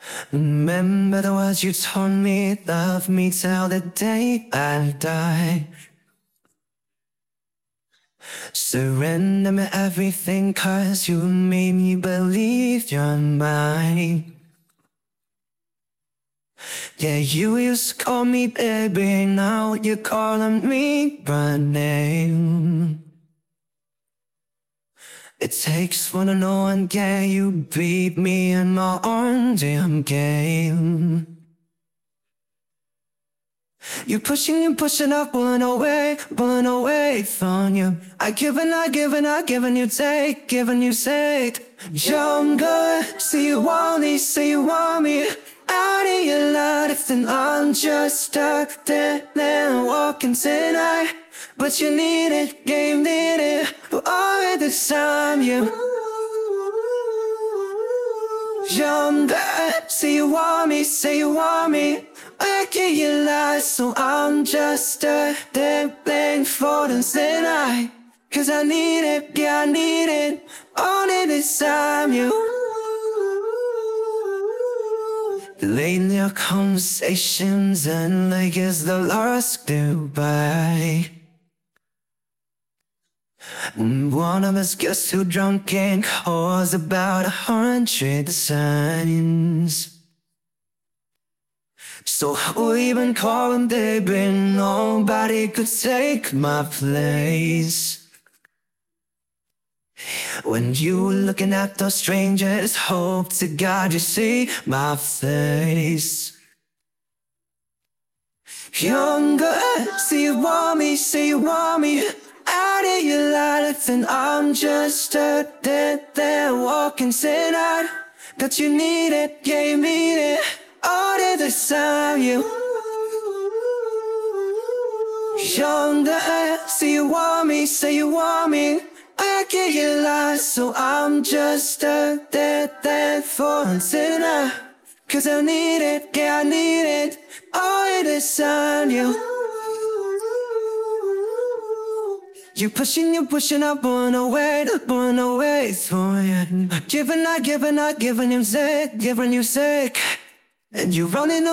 Remember the words you told me, love me till the day I die. Surrender me everything, 'cause you made me believe you're mine. Yeah, you used to call me baby, now you're calling me by name. It takes one to know one, yeah, you beat me in my own damn game. You're pushing up, pulling away from you. I give and you take, giving you take. Younger, say you want me out of your life, and I'm just stuck there walking tonight. But you need it, game need it, but all at this time you. Younger, say you want me. I can't you lie, so I'm just there playing for the tonight. 'Cause I need it, yeah, I need it, all at this time you. Lately our conversations end like it's the last goodbye. One of us gets too drunk and calls about 100 signs. So who even calling, baby? Nobody could take my place. When you were looking at those strangers, hope to God you see my face. Younger, say you want me out of your life, and I'm just there walking tonight. That you need it, yeah, you need it, all at the time you. Younger, say you want me, I can't get lost, so I'm just there for tonight. 'Cause I need it, yeah, I need it, all at the time you. You're pushing up, pulling away from you. Giving you sick. And you're running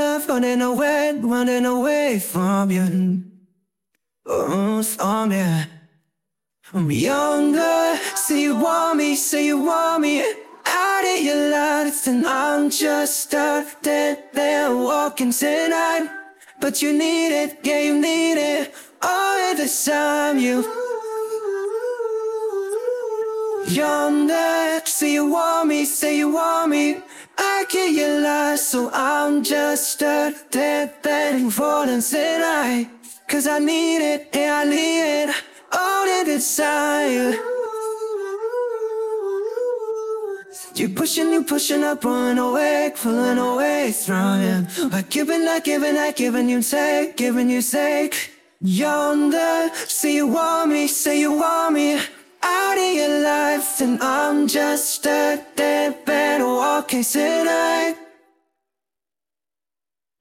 away from you. Oh, from you. I'm younger, say you want me out of your life, and I'm just there walking tonight. But you need it, yeah, you need it, all at the time you. Younger, say you want me, I can't get lost, so I'm just there for the tonight. 'Cause I need it, yeah, I need it, all at the time. You're pushing up, pulling away from you. Like giving you take. Younger, say you want me out of your life, and I'm just there walking tonight.